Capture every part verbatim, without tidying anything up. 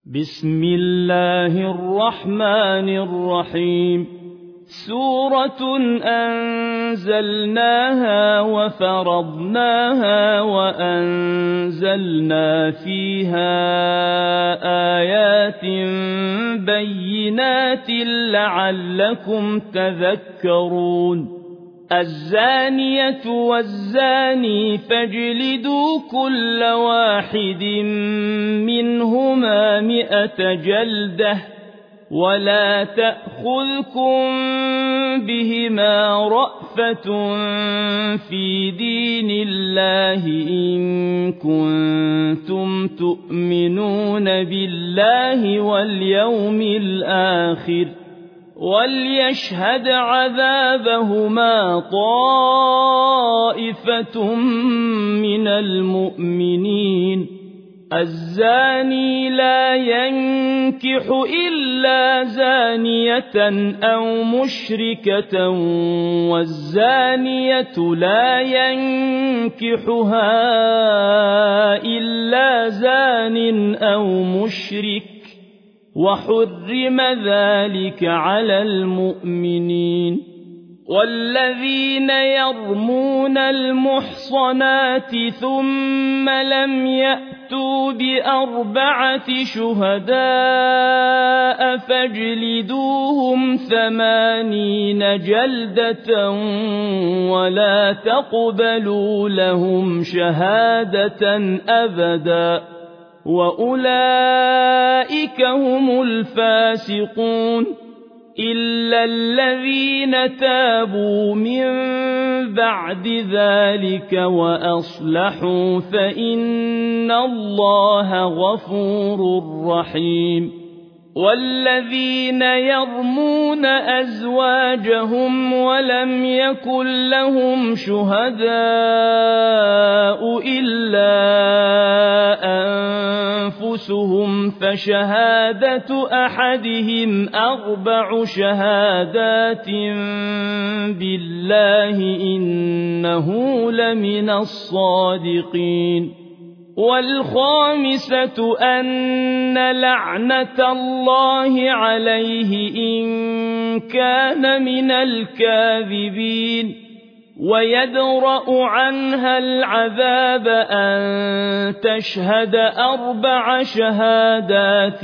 بسم الله الرحمن الرحيم سورة أنزلناها وفرضناها وأنزلنا فيها آيات بينات لعلكم تذكرون الزانية والزاني فاجلدوا كل واحد منهما مئة جلدة ولا تأخذكم بهما رأفة في دين الله إن كنتم تؤمنون بالله واليوم الآخر وليشهد عذابهما طائفة من المؤمنين الزاني لا ينكح إلا زانية أو مشركة والزانية لا ينكحها إلا زان أو مشرك وحرم ذلك على المؤمنين والذين يرمون المحصنات ثم لم يأتوا بأربعة شهداء فاجلدوهم ثمانين جلدة ولا تقبلوا لهم شهادة أبدا وأولئك هم الفاسقون إلا الذين تابوا من بعد ذلك وأصلحوا فإن الله غفور رحيم والذين يرمون أزواجهم ولم يكن لهم شهداء إلا أنفسهم فشهادة أحدهم أربع شهادات بالله إنه لمن الصادقين والخامسة أن لعنة الله عليه إن كان من الكاذبين ويدرأ عنها العذاب أن تشهد أربع شهادات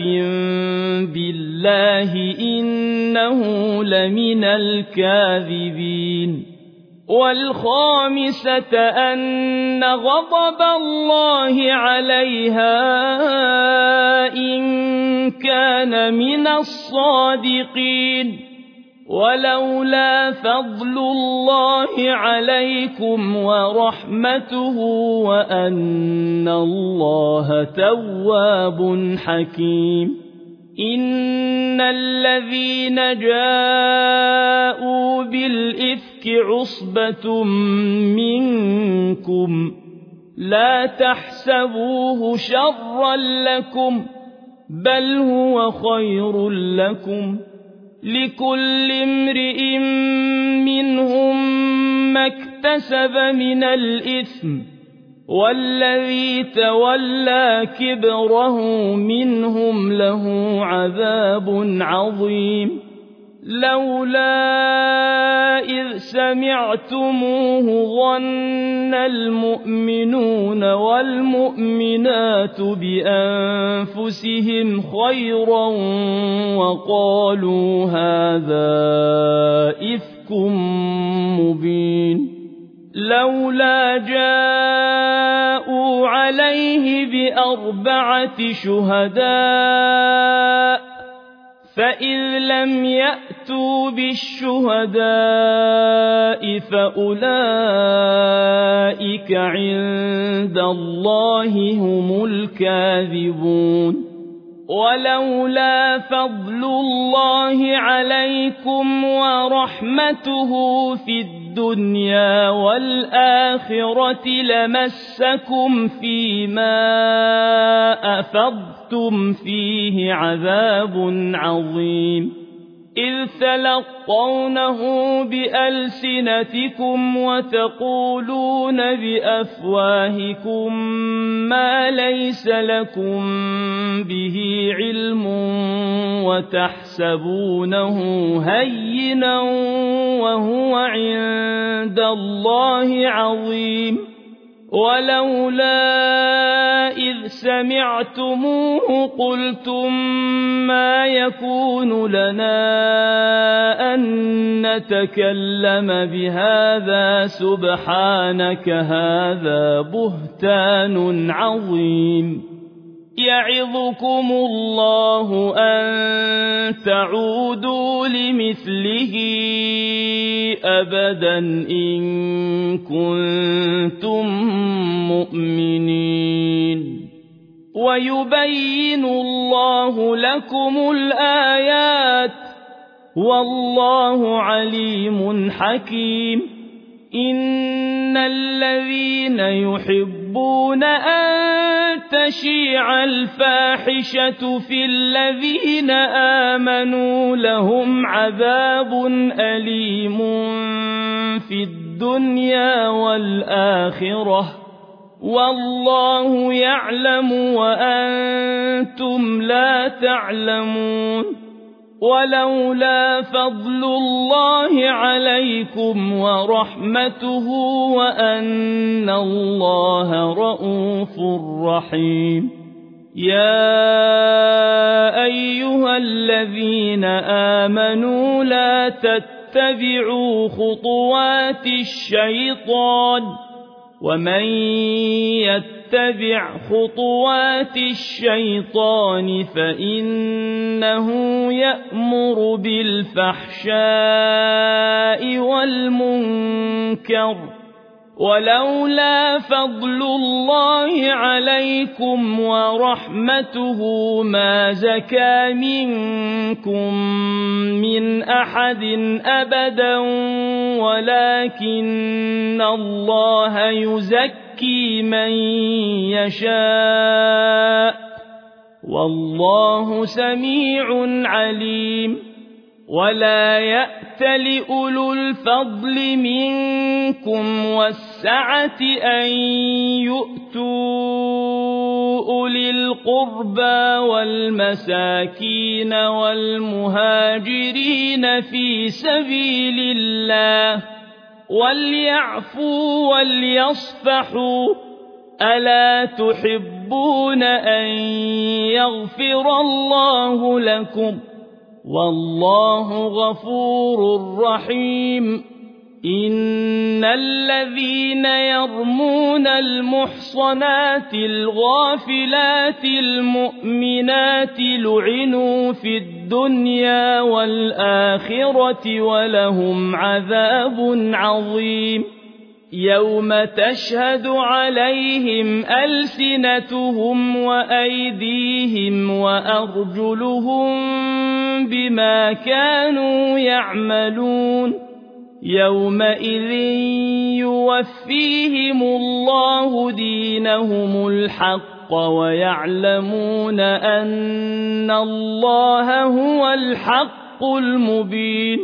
بالله إنه لمن الكاذبين والخامسة أن غضب الله عليها إن كان من الصادقين ولولا فضل الله عليكم ورحمته وأن الله تواب حكيم إن الذين جاءوا بالإفك عصبة منكم لا تحسبوه شرا لكم بل هو خير لكم لكل امرئ منهم ما اكتسب من الإثم والذي تولى كبره منهم له عذاب عظيم لولا إذ سمعتموه ظن المؤمنون والمؤمنات بأنفسهم خيرا وقالوا هذا إفك مبين لولا جاءوا عليه بأربعة شهداء فإذ لم يأتوا بالشهداء فأولئك عند الله هم الكاذبون ولولا فضل الله عليكم ورحمته في الدنيا والآخرة لمسكم فيما أفضتم فيه عذاب عظيم إذ تلقونه بألسنتكم وتقولون بأفواهكم ما ليس لكم به علم وتحسبونه هينا وهو عند الله عظيم ولولا إذ سمعتموه قلتم ما يكون لنا أن نتكلم بهذا سبحانك هذا بهتان عظيم يعظكم الله أن تعودوا لمثله أبدا إن كنتم مؤمنين ويبين الله لكم الآيات والله عليم حكيم إن الذين يحبون أن تشيع الفاحشة في الذين آمنوا لهم عذاب أليم في الدنيا والآخرة والله يعلم وأنتم لا تعلمون ولولا فضل الله عليكم ورحمته وأن الله رءوف رحيم يا أيها الذين آمنوا لا تتبعوا خطوات الشيطان ومن يتبع خطوات الشيطان فإنه يأمر بالفحشاء والمنكر ولولا فضل الله عليكم ورحمته ما زكى منكم من أحد أبدا ولكن الله يزكي من يشاء والله سميع عليم ولا يأتل أولو الفضل منكم والسعة أن يؤتوا أولي القربى والمساكين والمهاجرين في سبيل الله وليعفوا وليصفحوا ألا تحبون أن يغفر الله لكم والله غفور رحيم إن الذين يرمون المحصنات الغافلات المؤمنات لعنوا في الدنيا والآخرة ولهم عذاب عظيم يوم تشهد عليهم ألسنتهم وأيديهم وأرجلهم بما كانوا يعملون يومئذ يوفيهم الله دينهم الحق ويعلمون أن الله هو الحق المبين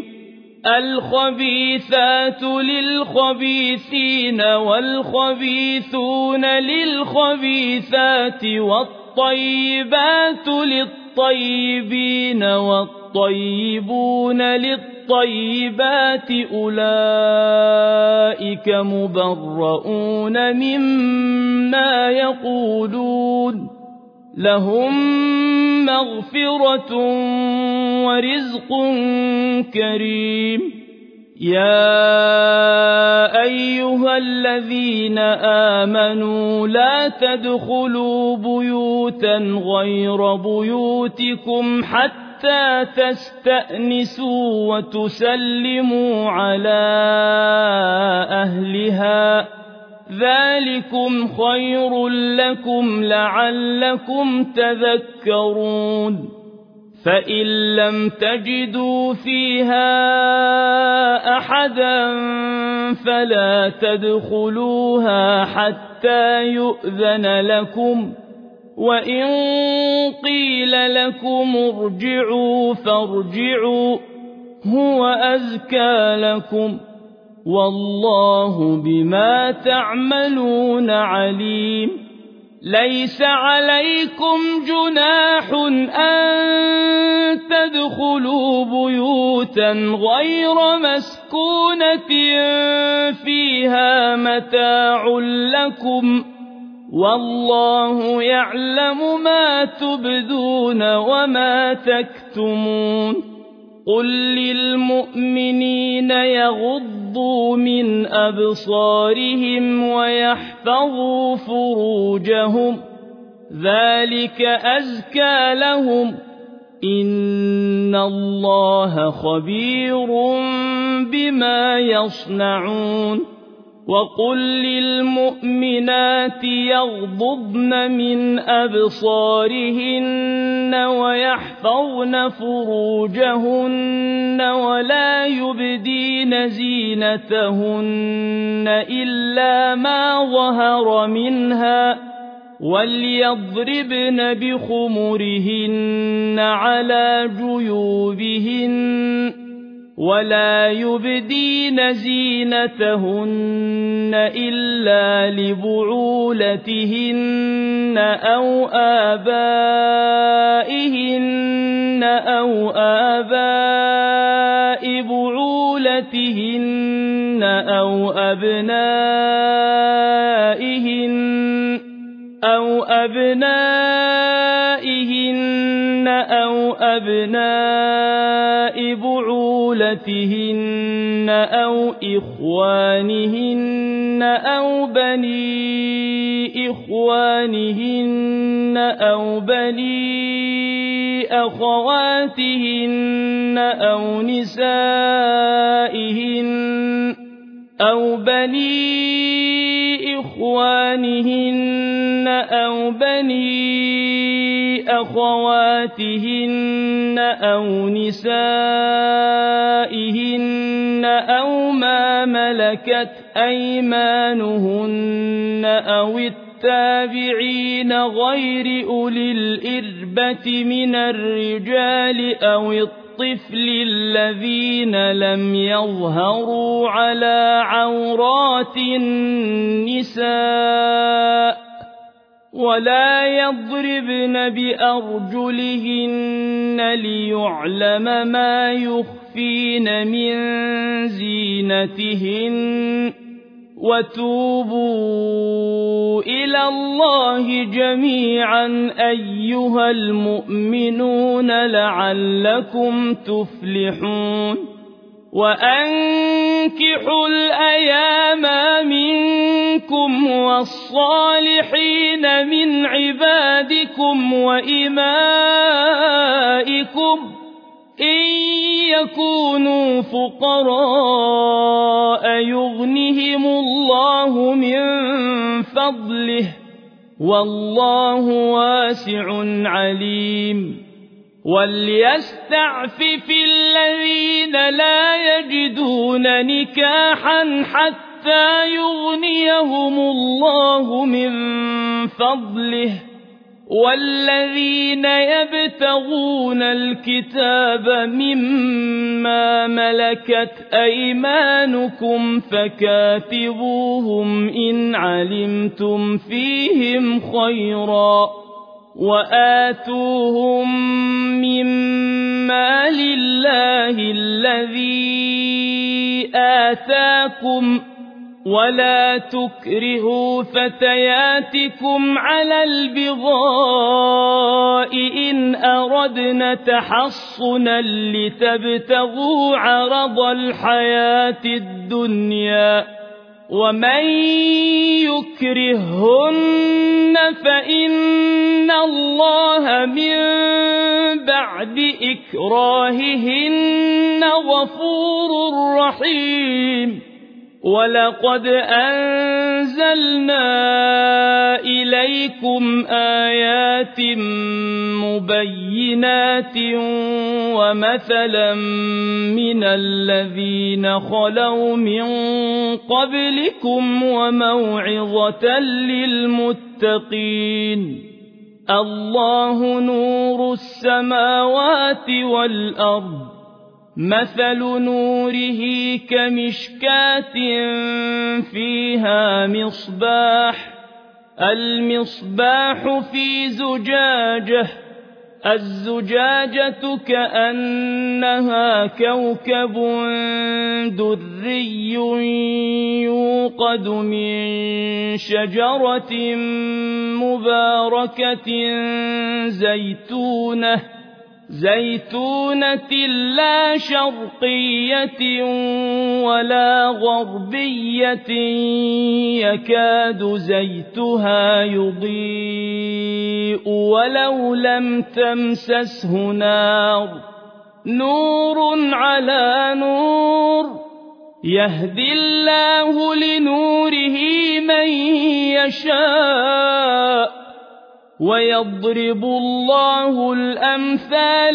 الخبيثات للخبيثين والخبيثون للخبيثات والطيبات للطيبين والطيبون للطيبات أولئك مبرؤون مما يقولون لهم مغفرة ورزق كريم يا أيها الذين آمنوا لا تدخلوا بيوتا غير بيوتكم حتى تستأنسوا وتسلموا على أهلها ذلكم خير لكم لعلكم تذكرون فإن لم تجدوا فيها أحدا فلا تدخلوها حتى يؤذن لكم وإن قيل لكم ارجعوا فارجعوا هو أزكى لكم والله بما تعملون عليم ليس عليكم جناح أن تدخلوا بيوتا غير مسكونة فيها متاع لكم والله يعلم ما تبدون وما تكتمون قل للمؤمنين يغضوا من أبصارهم ويحفظوا فروجهم ذلك أزكى لهم إن الله خبير بما يصنعون وقل للمؤمنات يغضضن من أبصارهن ويحفظن فروجهن ولا يبدين زينتهن إلا ما ظهر منها وليضربن بخمرهن على جيوبهن ولا يبدين زينتهن إلا لبعولتهن أو آبائهن أو آباء بعولتهن أو أبنائهن أو أبنائهن أو أبناء بعولتهن أو إخوانهن أو بني إخوانهن أو بني أخواتهن أو نسائهن أو بني إخوانهن أو بني أخواتهن أو نسائهن أو ما ملكت أيمانهن أو التابعين غير أولي الإربة من الرجال أو الطفل الذين لم يظهروا على عورات النساء ولا يضربن بأرجلهن ليعلم ما يخفين من زينتهن وتوبوا إلى الله جميعا أيها المؤمنون لعلكم تفلحون وأنكحوا الأيام منكم والصالحين من عبادكم وإمائكم إن يكونوا فقراء يغنهم الله من فضله والله واسع عليم وليستعفف الذين لا يجدون نكاحا حتى يغنيهم الله من فضله والذين يبتغون الكتاب مما ملكت أيمانكم فكاتبوهم إن علمتم فيهم خيرا وآتوهم مما لله الذي آتاكم ولا تكرهوا فتياتكم على البغاء إن أردنا تحصنا لتبتغوا عرض الحياة الدنيا ومن يكرههن فإن الله من بعد إكراههن غفور رحيم ولقد أنزلنا إليكم آيات مبينات ومثلا من الذين خلوا من قبلكم وموعظة للمتقين الله نور السماوات والأرض مثل نوره كمشكاة فيها مصباح المصباح في زجاجة الزجاجة كأنها كوكب دري يوقد من شجرة مباركة زيتونة زيتونة لا شرقية ولا غربية يكاد زيتها يضيء ولو لم تمسسه نار نور على نور يهدي الله لنوره من يشاء ويضرب الله الأمثال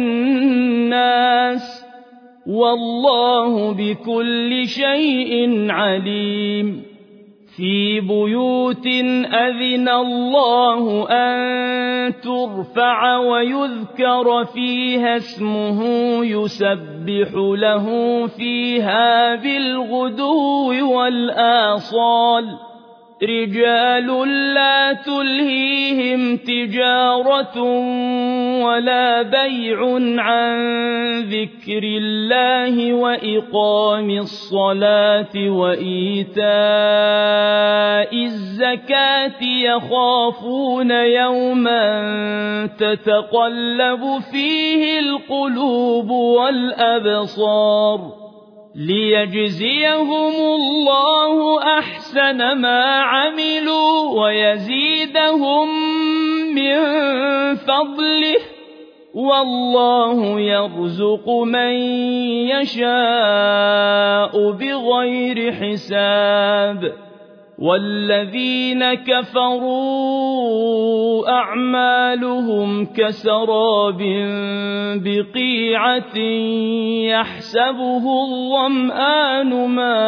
للناس والله بكل شيء عليم في بيوت أذن الله أن ترفع ويذكر فيها اسمه يسبح له فيها بالغدو والآصال رجال لا تلهيهم تجارة ولا بيع عن ذكر الله وإقام الصلاة وإيتاء الزكاة يخافون يوما تتقلب فيه القلوب والأبصار ليجزيهم الله أحسن ما عملوا ويزيدهم من فضله والله يرزق من يشاء بغير حساب والذين كفروا أعمالهم كسراب بقيعة يحسبه الظمآن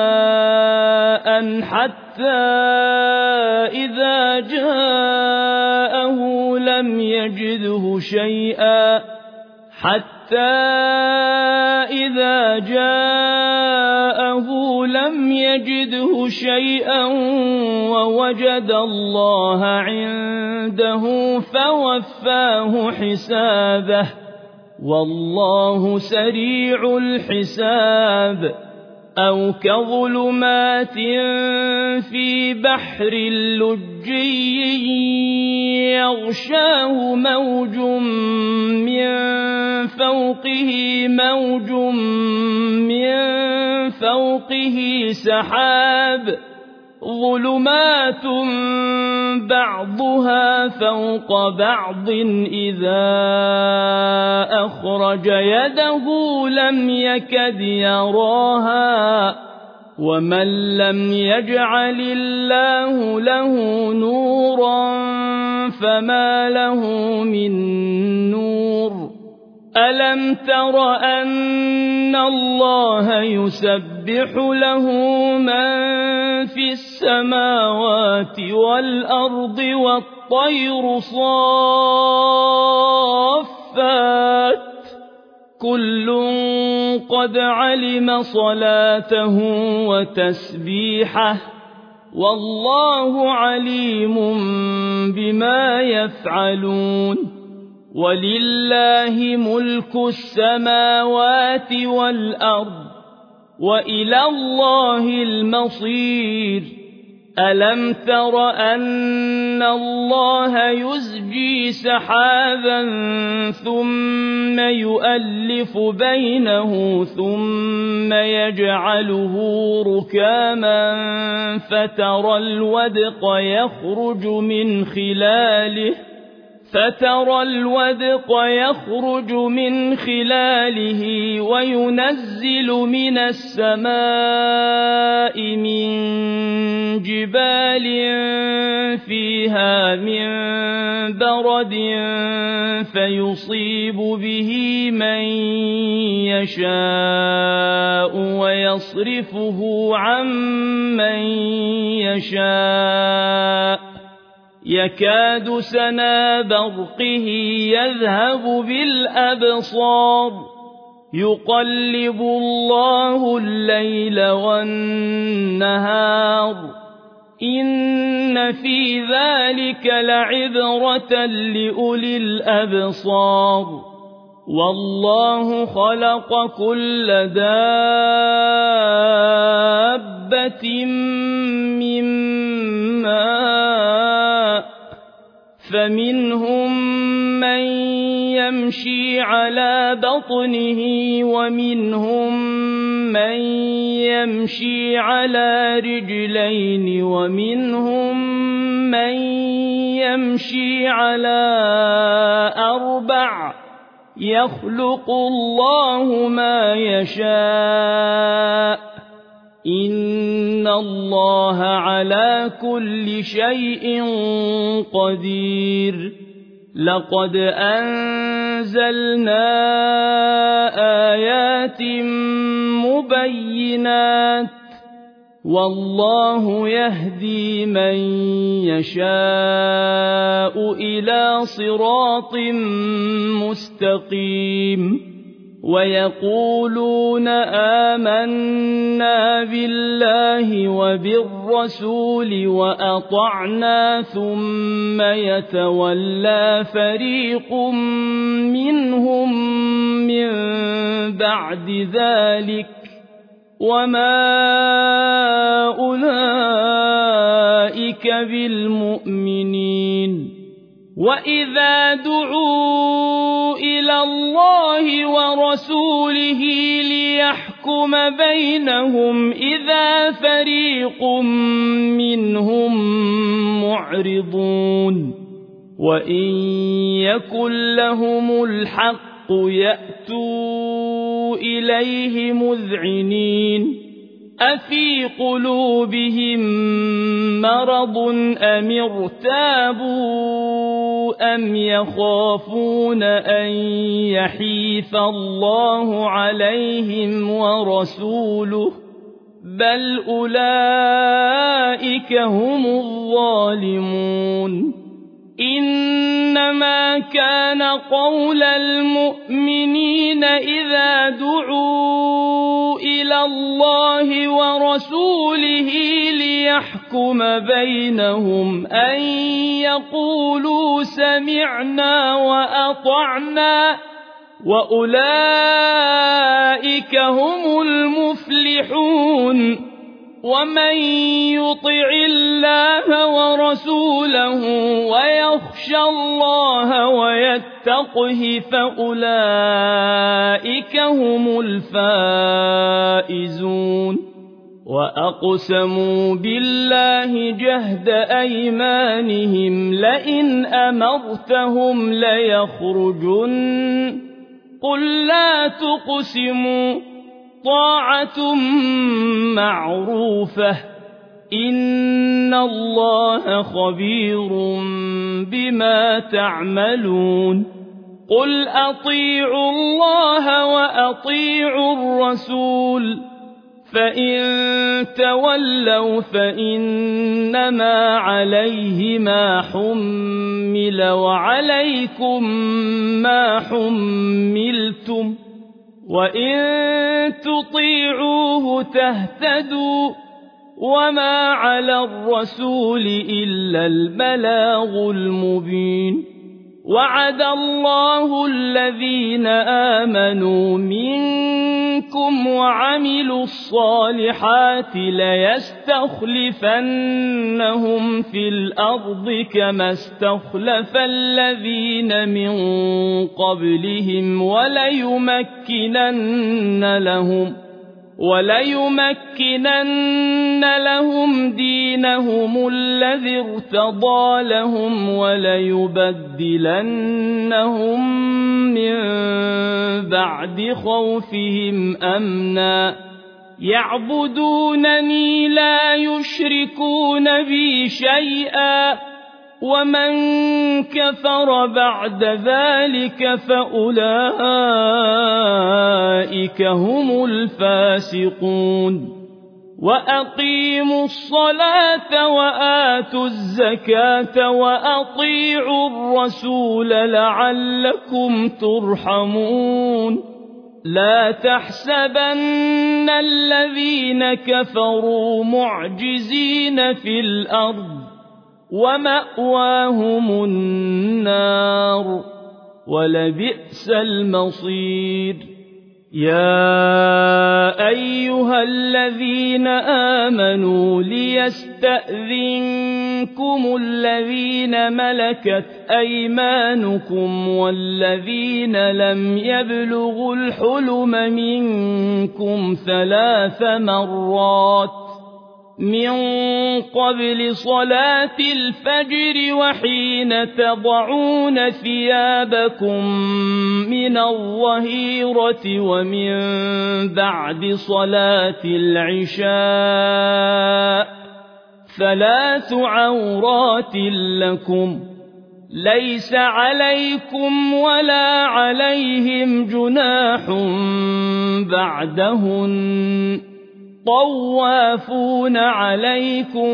ماء حتى إذا جاءه لم يجده شيئا حتى إذا جاءه لم يجده شيئا ووجد الله عنده فوفاه حسابه والله سريع الحساب أو كظلمات في بحر لجي يغشاه موج من فوقه موج من فوقه سحاب ظلمات بعضها فوق بعض إذا أخرج يده لم يكد يراها ومن لم يجعل الله له نورا فما له من نور ألم تر أن الله يسبح له من في السماوات والأرض والطير صافات كل قد علم صلاته وتسبيحه والله عليم بما يفعلون ولله ملك السماوات والأرض وإلى الله المصير ألم تر أن الله يزجي سحابا ثم يؤلف بينه ثم يجعله ركاما فترى الودق يخرج من خلاله فترى الودق يخرج من خلاله وينزل من السماء من جبال فيها من برد فيصيب به من يشاء ويصرفه عن من يشاء يكاد سنا برقه يذهب بالأبصار يقلب الله الليل والنهار إن في ذلك لعبرة لأولي الأبصار والله خلق كل دابة من ماء فمنهم من يمشي على بطنه ومنهم من يمشي على رجلين ومنهم من يمشي على أربع يخلق الله ما يشاء إن الله على كل شيء قدير لقد أنزلنا آيات مبينات والله يهدي من يشاء إلى صراط مستقيم ويقولون آمنا بالله وبالرسول وأطعنا ثم يتولى فريق منهم من بعد ذلك وما أولئك بالمؤمنين وإذا دعوا إلى الله ورسوله ليحكم بينهم إذا فريق منهم معرضون وإن يكن لهم الحق يأتوا إليه مذعنين أفي قلوبهم مرض أم ارتابوا أم يخافون أن يحيف الله عليهم ورسوله بل أولئك هم الظالمون إنما كان قول المؤمنين إذا دعوا إلى الله ورسوله ليحكم بينهم أن يقولوا سمعنا وأطعنا وأولئك هم المفلحون ومن يطع الله ورسوله ويخشى الله ويتقه فأولئك هم الفائزون وأقسموا بالله جهد أيمانهم لئن أمرتهم ليخرجن قل لا تقسموا طاعة معروفة إن الله خبير بما تعملون قل أطيعوا الله وأطيعوا الرسول فإن تولوا فإنما عليه ما حمل وعليكم ما حملتم وإن تطيعوه تهتدوا وما على الرسول إلا البلاغ المبين وعد الله الذين آمنوا منكم وعملوا الصالحات ليستخلفنهم في الأرض كما استخلف الذين من قبلهم وليمكنن لهم وليمكنن لهم دينهم الذي ارتضى لهم وليبدلنهم من بعد خوفهم أمنا يعبدونني لا يشركون بي شيئا ومن كفر بعد ذلك فأولئك هم الفاسقون وأقيموا الصلاة وآتوا الزكاة وأطيعوا الرسول لعلكم ترحمون لا تحسبن الذين كفروا معجزين في الأرض ومأواهم النار ولبئس المصير يا أيها الذين آمنوا ليستأذنكم الذين ملكت أيمانكم والذين لم يبلغوا الحلم منكم ثلاث مرات من قبل صلاة الفجر وحين تضعون ثيابكم من الظهيرة ومن بعد صلاة العشاء ثلاث عورات لكم ليس عليكم ولا عليهم جناح بعدهن طوافون عليكم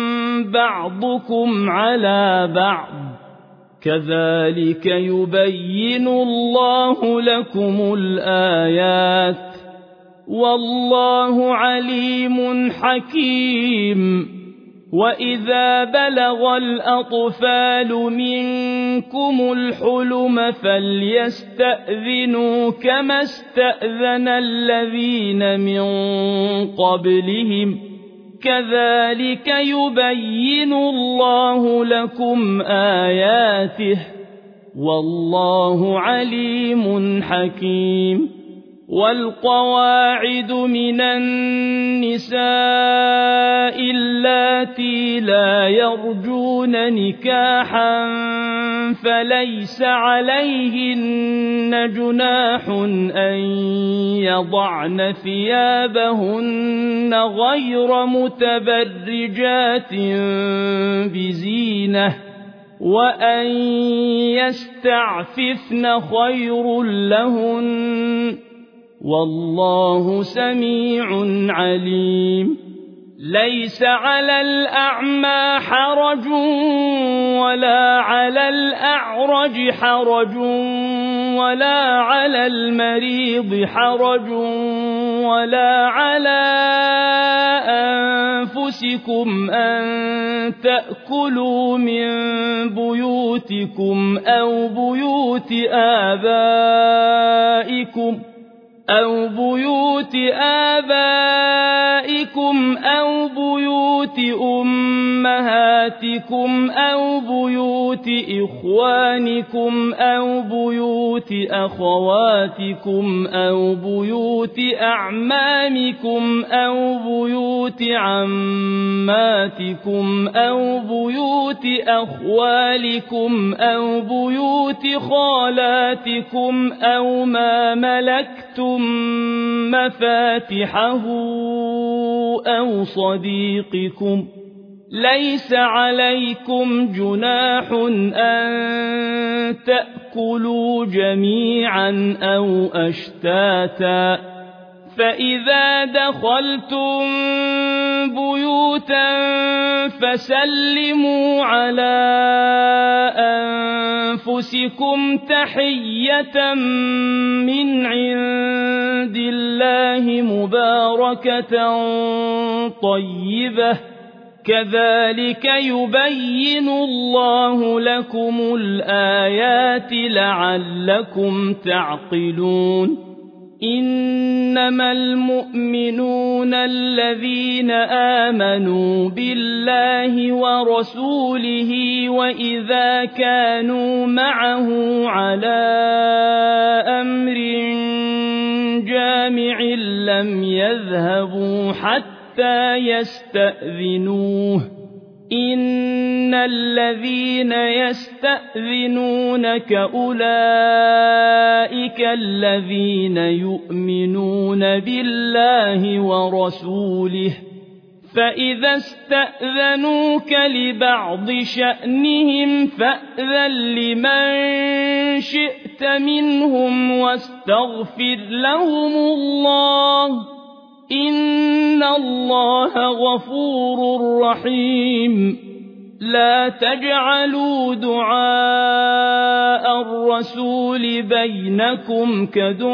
بعضكم على بعض كذلك يبين الله لكم الآيات والله عليم حكيم وإذا بلغ الأطفال منكم الحلم فليستأذنوا كما استأذن الذين من قبلهم كذلك يبين الله لكم آياته والله عليم حكيم والقواعد من النساء اللاتي لا يرجون نكاحا فليس عليهن جناح أن يضعن ثيابهن غير متبرجات بزينة وأن يستعففن خير لهن والله سميع عليم ليس على الأعمى حرج ولا على الأعرج حرج ولا على المريض حرج ولا على أنفسكم أن تأكلوا من بيوتكم أو بيوت آبائكم أو بيوت آبائكم أو بيوت أمهاتكم أو بيوت إخوانكم أو بيوت أخواتكم أو بيوت أعمامكم أو بيوت عماتكم أو بيوت أخوالكم أو بيوت خالاتكم أو ما ملكتم مفاتحه أو صديقكم ليس عليكم جناح أن تأكلوا جميعا أو أشتاتا فإذا دخلتم بيوتا فسلموا على أنفسكم تحية من عند الله مباركة طيبة كذلك يبين الله لكم الآيات لعلكم تعقلون إنما المؤمنون الذين آمنوا بالله ورسوله وإذا كانوا معه على أمر جامع لم يذهبوا حتى يستأذنوه إن الذين يستأذنونك أولئك الذين يؤمنون بالله ورسوله فإذا استأذنوك لبعض شأنهم فأذن لمن شئت منهم واستغفر لهم الله إن الله غفور رحيم لا تجعلوا دعاء الرسول بينكم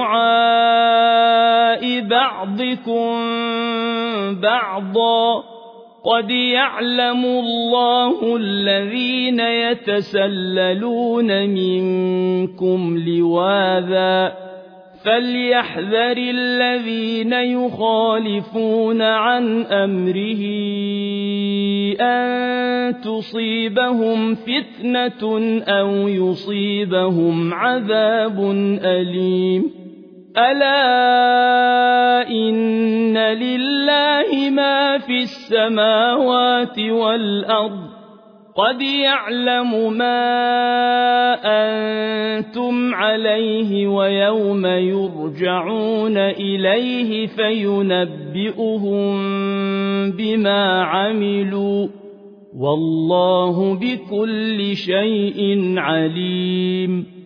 كدعاء بعضكم بعضا قد يعلم الله الذين يتسللون منكم لواذا فليحذر الذين يخالفون عن أمره أن تصيبهم فتنة أو يصيبهم عذاب أليم ألا إن لله ما في السماوات والأرض قد يعلم ما أنتم عليه ويوم يرجعون إليه فينبئهم بما عملوا والله بكل شيء عليم